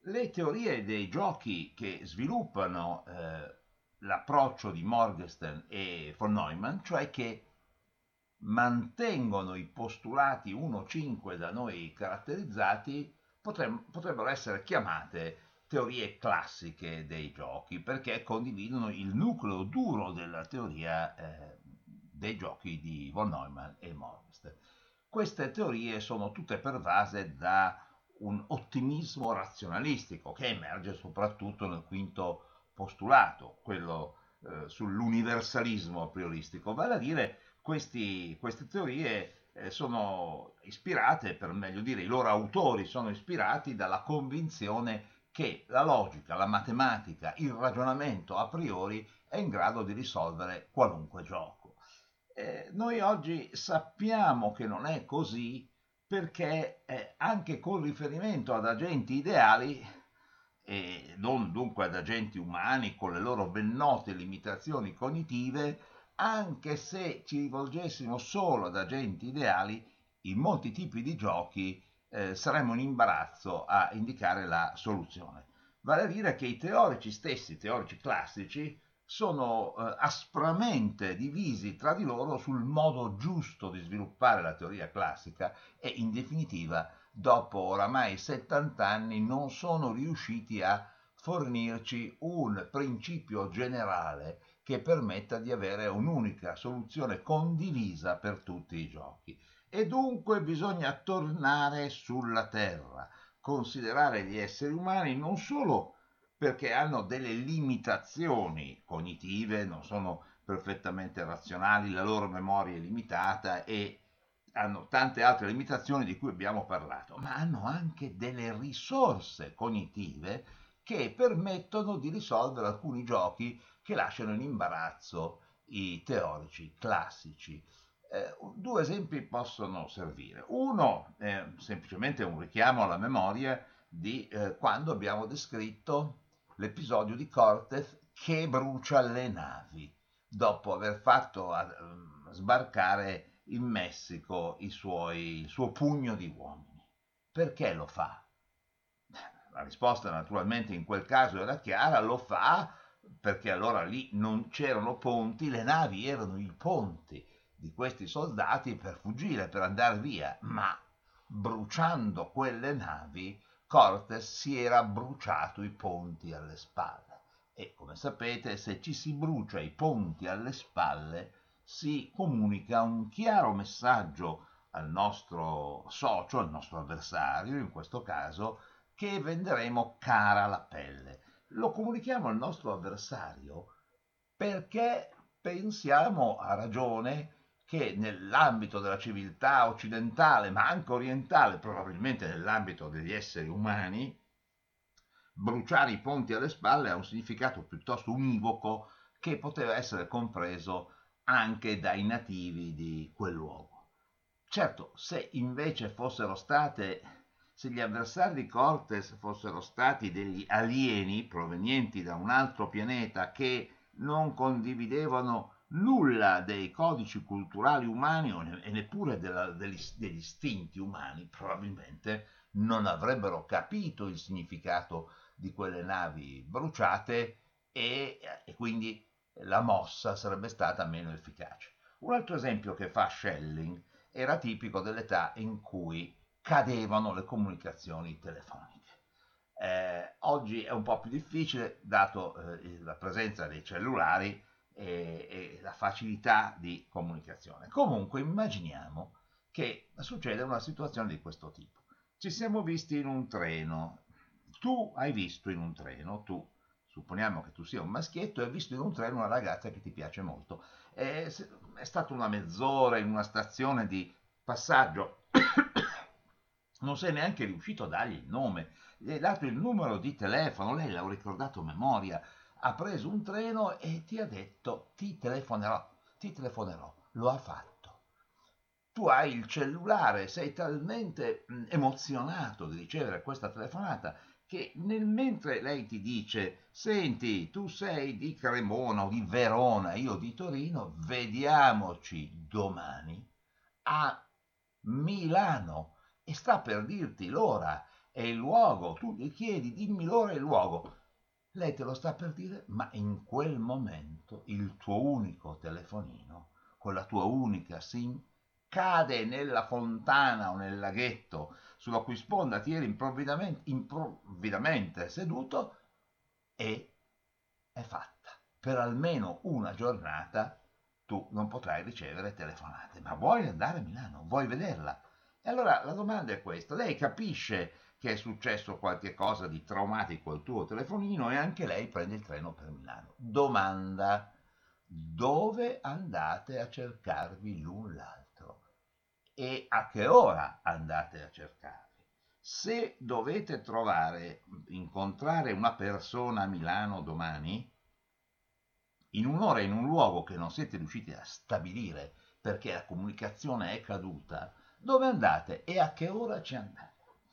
Le teorie dei giochi che sviluppano l'approccio di Morgenstern e von Neumann, cioè che mantengono i postulati 1-5 da noi caratterizzati, potrebbero essere chiamate teorie classiche dei giochi, perché condividono il nucleo duro della teoria dei giochi di von Neumann e Morgenstern. Queste teorie sono tutte pervase da un ottimismo razionalistico che emerge soprattutto nel quinto postulato, quello sull'universalismo a prioristico, vale a dire queste teorie sono ispirate, per meglio dire, i loro autori sono ispirati dalla convinzione che la logica, la matematica, il ragionamento a priori è in grado di risolvere qualunque gioco. Noi oggi sappiamo che non è così perché anche con riferimento ad agenti ideali e non dunque ad agenti umani con le loro ben note limitazioni cognitive, anche se ci rivolgessimo solo ad agenti ideali, in molti tipi di giochi saremmo in imbarazzo a indicare la soluzione. Vale a dire che i teorici stessi, i teorici classici, sono aspramente divisi tra di loro sul modo giusto di sviluppare la teoria classica e in definitiva dopo oramai 70 anni non sono riusciti a fornirci un principio generale che permetta di avere un'unica soluzione condivisa per tutti i giochi. E dunque bisogna tornare sulla Terra, considerare gli esseri umani non solo perché hanno delle limitazioni cognitive, non sono perfettamente razionali, la loro memoria è limitata e hanno tante altre limitazioni di cui abbiamo parlato, ma hanno anche delle risorse cognitive che permettono di risolvere alcuni giochi che lasciano in imbarazzo i teorici classici. Due esempi possono servire. Uno è semplicemente un richiamo alla memoria di quando abbiamo descritto l'episodio di Cortez che brucia le navi dopo aver fatto sbarcare in Messico il suo pugno di uomini. Perché lo fa? La risposta naturalmente in quel caso era chiara, lo fa perché allora lì non c'erano ponti, le navi erano i ponti di questi soldati per fuggire, per andare via, ma bruciando quelle navi Cortes si era bruciato i ponti alle spalle e come sapete se ci si brucia i ponti alle spalle si comunica un chiaro messaggio al nostro socio, al nostro avversario in questo caso, che venderemo cara la pelle. Lo comunichiamo al nostro avversario perché pensiamo a ragione che nell'ambito della civiltà occidentale, ma anche orientale, probabilmente nell'ambito degli esseri umani, bruciare i ponti alle spalle ha un significato piuttosto univoco che poteva essere compreso anche dai nativi di quel luogo. Certo, se invece fossero state, se gli avversari di Cortes fossero stati degli alieni provenienti da un altro pianeta che non condividevano nulla dei codici culturali umani e neppure degli istinti umani, probabilmente non avrebbero capito il significato di quelle navi bruciate e quindi la mossa sarebbe stata meno efficace. Un altro esempio che fa Schelling era tipico dell'età in cui cadevano le comunicazioni telefoniche. Oggi è un po' più difficile, dato la presenza dei cellulari e la facilità di comunicazione. Comunque immaginiamo che succede una situazione di questo tipo. Ci siamo visti in un treno, tu hai visto in un treno, tu supponiamo che tu sia un maschietto e hai visto in un treno una ragazza che ti piace molto. È stata una mezz'ora in una stazione di passaggio, non sei neanche riuscito a dargli il nome, gli hai dato il numero di telefono, lei l'ha ricordato a memoria, ha preso un treno e ti ha detto ti telefonerò, lo ha fatto. Tu hai il cellulare, sei talmente emozionato di ricevere questa telefonata che mentre lei ti dice, senti, tu sei di Cremona o di Verona, io di Torino, vediamoci domani a Milano e sta per dirti l'ora e il luogo, tu gli chiedi dimmi l'ora e il luogo, lei te lo sta per dire, ma in quel momento il tuo unico telefonino con la tua unica SIM cade nella fontana o nel laghetto sulla cui sponda ti eri improvvidamente seduto e è fatta. Per almeno una giornata tu non potrai ricevere telefonate. Ma vuoi andare a Milano? Vuoi vederla? E allora la domanda è questa. Lei capisce che è successo qualche cosa di traumatico al tuo telefonino e anche lei prende il treno per Milano. Domanda. Dove andate a cercarvi l'un l'altro? E a che ora andate a cercarvi? Se dovete incontrare una persona a Milano domani, in un'ora e in un luogo che non siete riusciti a stabilire perché la comunicazione è caduta, dove andate e a che ora ci andate?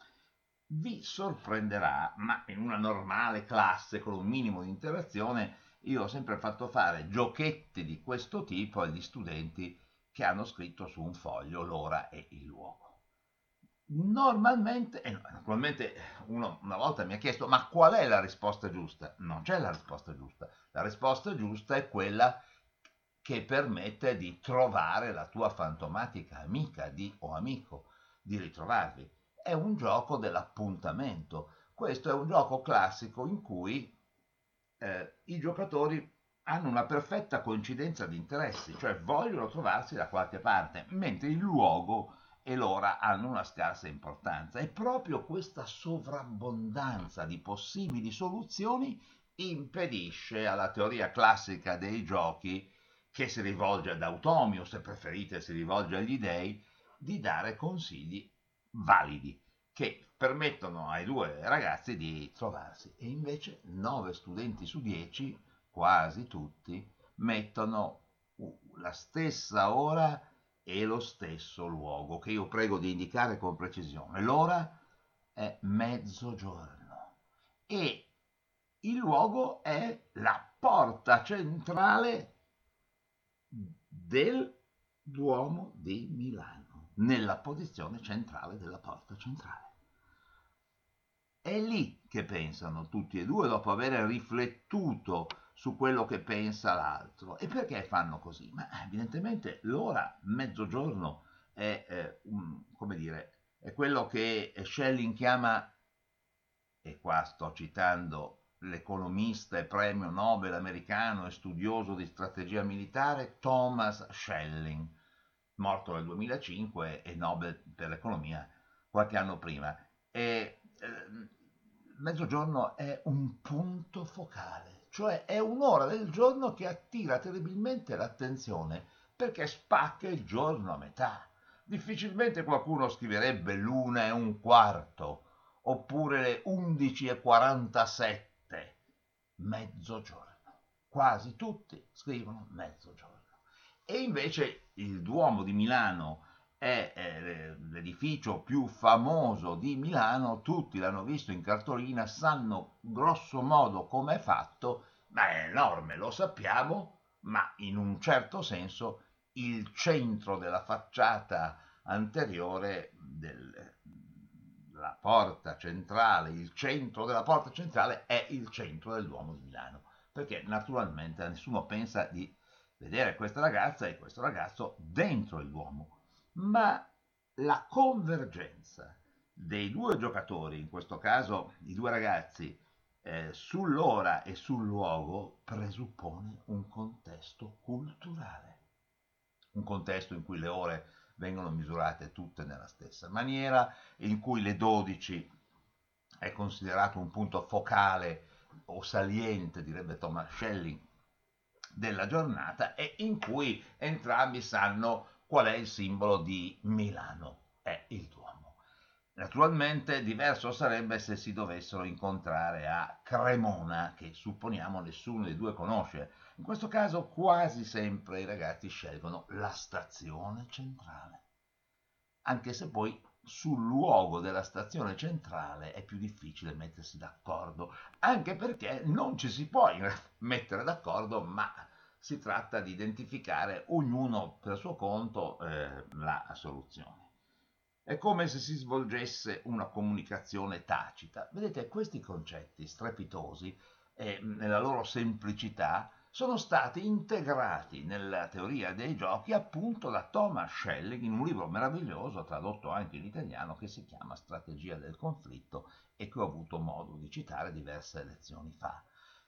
Vi sorprenderà, ma in una normale classe con un minimo di interazione, io ho sempre fatto fare giochetti di questo tipo agli studenti che hanno scritto su un foglio l'ora e il luogo. Normalmente, naturalmente uno una volta mi ha chiesto ma qual è la risposta giusta? Non c'è la risposta giusta. La risposta giusta è quella che permette di trovare la tua fantomatica amica o amico, di ritrovarvi. È un gioco dell'appuntamento. Questo è un gioco classico in cui i giocatori hanno una perfetta coincidenza di interessi, cioè vogliono trovarsi da qualche parte, mentre il luogo e l'ora hanno una scarsa importanza. E proprio questa sovrabbondanza di possibili soluzioni impedisce alla teoria classica dei giochi, che si rivolge ad automi o se preferite si rivolge agli dei, di dare consigli validi che permettono ai due ragazzi di trovarsi. E invece 9 studenti su 10, quasi tutti, mettono la stessa ora e lo stesso luogo, che io prego di indicare con precisione. L'ora è mezzogiorno e il luogo è la porta centrale del Duomo di Milano, nella posizione centrale della porta centrale. È lì che pensano tutti e due dopo aver riflettuto su quello che pensa l'altro. E perché fanno così? Ma evidentemente l'ora mezzogiorno è, come dire, è quello che Schelling chiama, e qua sto citando l'economista e premio Nobel americano e studioso di strategia militare Thomas Schelling, morto nel 2005 e Nobel per l'economia qualche anno prima. E, mezzogiorno è un punto focale, cioè è un'ora del giorno che attira terribilmente l'attenzione perché spacca il giorno a metà. Difficilmente qualcuno scriverebbe l'una e un quarto oppure le 11:47, mezzogiorno. Quasi tutti scrivono mezzogiorno. E invece il Duomo di Milano è l'edificio più famoso di Milano, tutti l'hanno visto in cartolina, sanno grosso modo come è fatto, ma è enorme, lo sappiamo, ma in un certo senso il centro della facciata anteriore della porta centrale, il centro della porta centrale è il centro del Duomo di Milano, perché naturalmente nessuno pensa di vedere questa ragazza e questo ragazzo dentro il Duomo, ma la convergenza dei due giocatori, in questo caso i due ragazzi, sull'ora e sul luogo presuppone un contesto culturale, un contesto in cui le ore vengono misurate tutte nella stessa maniera, in cui le 12 è considerato un punto focale o saliente, direbbe Thomas Schelling, della giornata e in cui entrambi sanno qual è il simbolo di Milano, è il Duomo. Naturalmente diverso sarebbe se si dovessero incontrare a Cremona, che supponiamo nessuno dei due conosce. In questo caso quasi sempre i ragazzi scelgono la stazione centrale, anche se poi sul luogo della stazione centrale è più difficile mettersi d'accordo, anche perché non ci si può mettere d'accordo, ma si tratta di identificare ognuno per suo conto la soluzione. È come se si svolgesse una comunicazione tacita. Vedete, questi concetti strepitosi, nella loro semplicità, sono stati integrati nella teoria dei giochi appunto da Thomas Schelling in un libro meraviglioso, tradotto anche in italiano, che si chiama Strategia del conflitto e che ho avuto modo di citare diverse lezioni fa.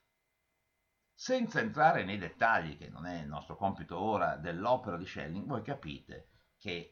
Senza entrare nei dettagli, che non è il nostro compito ora, dell'opera di Schelling, voi capite che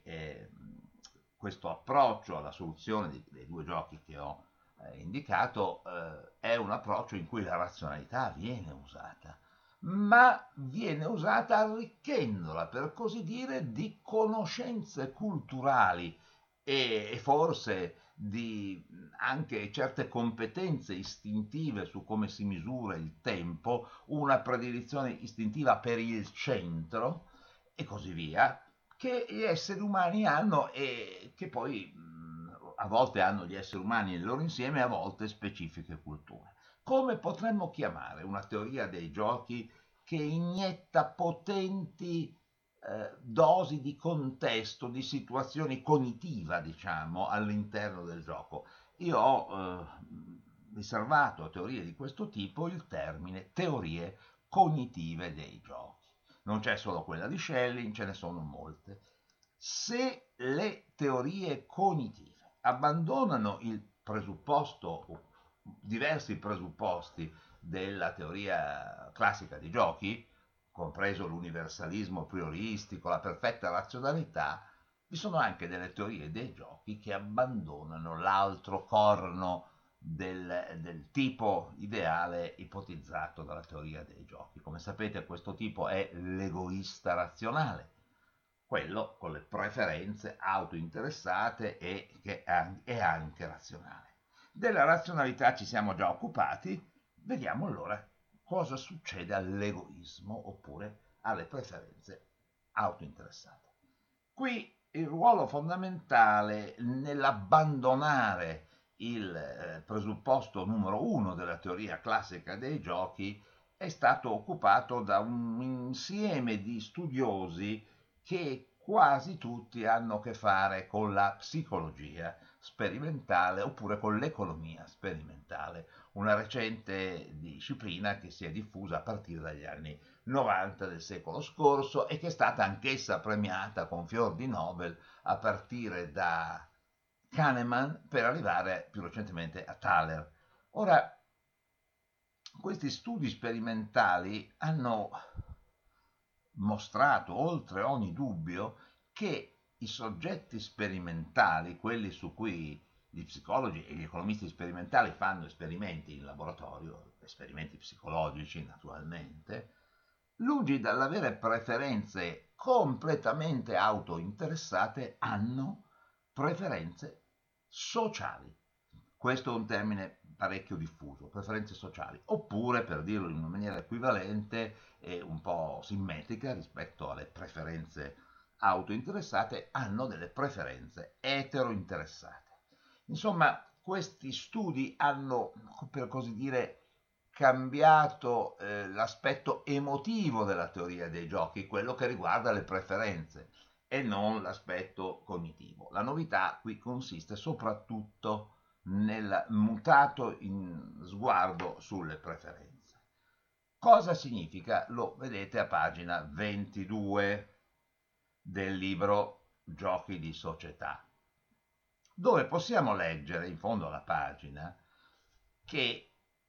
questo approccio alla soluzione dei due giochi che ho indicato è un approccio in cui la razionalità viene usata, ma viene usata arricchendola, per così dire, di conoscenze culturali e forse di anche certe competenze istintive su come si misura il tempo, una predilizione istintiva per il centro e così via, che gli esseri umani hanno e che poi a volte hanno gli esseri umani nel loro insieme, a volte specifiche culture. Come potremmo chiamare una teoria dei giochi che inietta potenti dosi di contesto, di situazioni cognitiva, diciamo, all'interno del gioco? Io ho riservato a teorie di questo tipo il termine teorie cognitive dei giochi. Non c'è solo quella di Schelling, ce ne sono molte. Se le teorie cognitive abbandonano il presupposto, diversi presupposti della teoria classica dei giochi, compreso l'universalismo prioristico, la perfetta razionalità, vi sono anche delle teorie dei giochi che abbandonano l'altro corno del tipo ideale ipotizzato dalla teoria dei giochi. Come sapete, questo tipo è l'egoista razionale, quello con le preferenze autointeressate e che è anche razionale. Della razionalità ci siamo già occupati, vediamo allora cosa succede all'egoismo oppure alle preferenze autointeressate. Qui il ruolo fondamentale nell'abbandonare il presupposto numero uno della teoria classica dei giochi è stato occupato da un insieme di studiosi che quasi tutti hanno a che fare con la psicologia sperimentale oppure con l'economia sperimentale, una recente disciplina che si è diffusa a partire dagli anni 90 del secolo scorso e che è stata anch'essa premiata con fior di Nobel a partire da Kahneman per arrivare più recentemente a Thaler. Ora, questi studi sperimentali hanno mostrato oltre ogni dubbio che i soggetti sperimentali, quelli su cui gli psicologi e gli economisti sperimentali fanno esperimenti in laboratorio, esperimenti psicologici naturalmente, lungi dall'avere preferenze completamente autointeressate, hanno preferenze sociali. Questo è un termine parecchio diffuso, preferenze sociali, oppure per dirlo in una maniera equivalente e un po' simmetrica rispetto alle preferenze autointeressate, hanno delle preferenze eterointeressate. Insomma, questi studi hanno, per così dire, cambiato l'aspetto emotivo della teoria dei giochi, quello che riguarda le preferenze e non l'aspetto cognitivo. La novità qui consiste soprattutto nel mutato sguardo sulle preferenze. Cosa significa? Lo vedete a pagina 22 del libro Giochi di società, dove possiamo leggere in fondo alla pagina che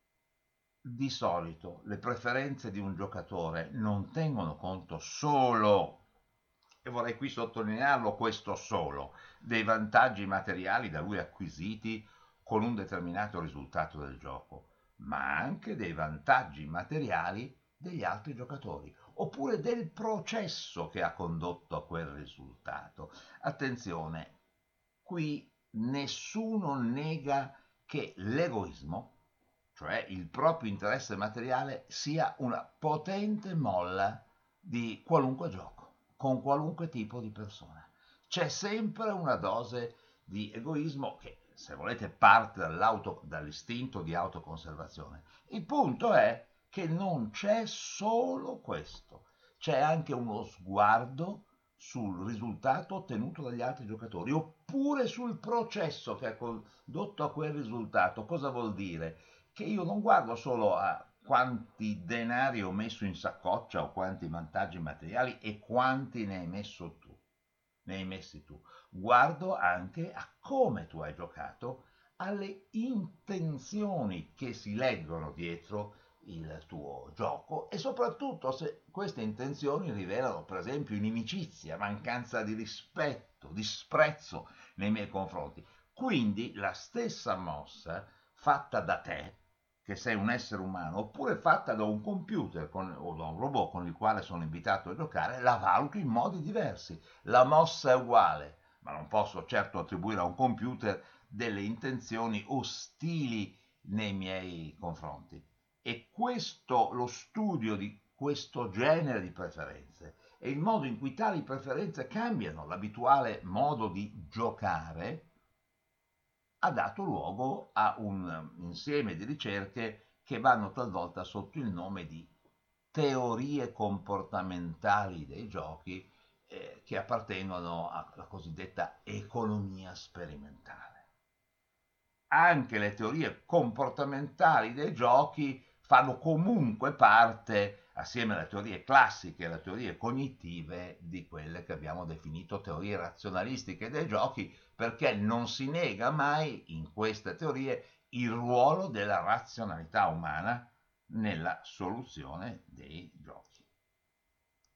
di solito le preferenze di un giocatore non tengono conto solo, e vorrei qui sottolinearlo questo solo, dei vantaggi materiali da lui acquisiti con un determinato risultato del gioco, ma anche dei vantaggi materiali degli altri giocatori, oppure del processo che ha condotto a quel risultato. Attenzione, qui nessuno nega che l'egoismo, cioè il proprio interesse materiale, sia una potente molla di qualunque gioco, con qualunque tipo di persona. C'è sempre una dose di egoismo che, se volete, parte dall'istinto di autoconservazione. Il punto è che non c'è solo questo, c'è anche uno sguardo sul risultato ottenuto dagli altri giocatori oppure sul processo che ha condotto a quel risultato. Cosa vuol dire? Che io non guardo solo a quanti denari ho messo in saccoccia o quanti vantaggi materiali e quanti ne hai messo tu, ne hai messi tu. Guardo anche a come tu hai giocato, alle intenzioni che si leggono dietro il tuo gioco e soprattutto se queste intenzioni rivelano per esempio inimicizia, mancanza di rispetto, disprezzo nei miei confronti. Quindi la stessa mossa fatta da te, che sei un essere umano, oppure fatta da un computer o da un robot con il quale sono invitato a giocare, la valuto in modi diversi. La mossa è uguale, ma non posso certo attribuire a un computer delle intenzioni ostili nei miei confronti. E questo, lo studio di questo genere di preferenze e il modo in cui tali preferenze cambiano l'abituale modo di giocare ha dato luogo a un insieme di ricerche che vanno talvolta sotto il nome di teorie comportamentali dei giochi che appartengono alla cosiddetta economia sperimentale. Anche le teorie comportamentali dei giochi fanno comunque parte, assieme alle teorie classiche e alle teorie cognitive, di quelle che abbiamo definito teorie razionalistiche dei giochi, perché non si nega mai in queste teorie il ruolo della razionalità umana nella soluzione dei giochi.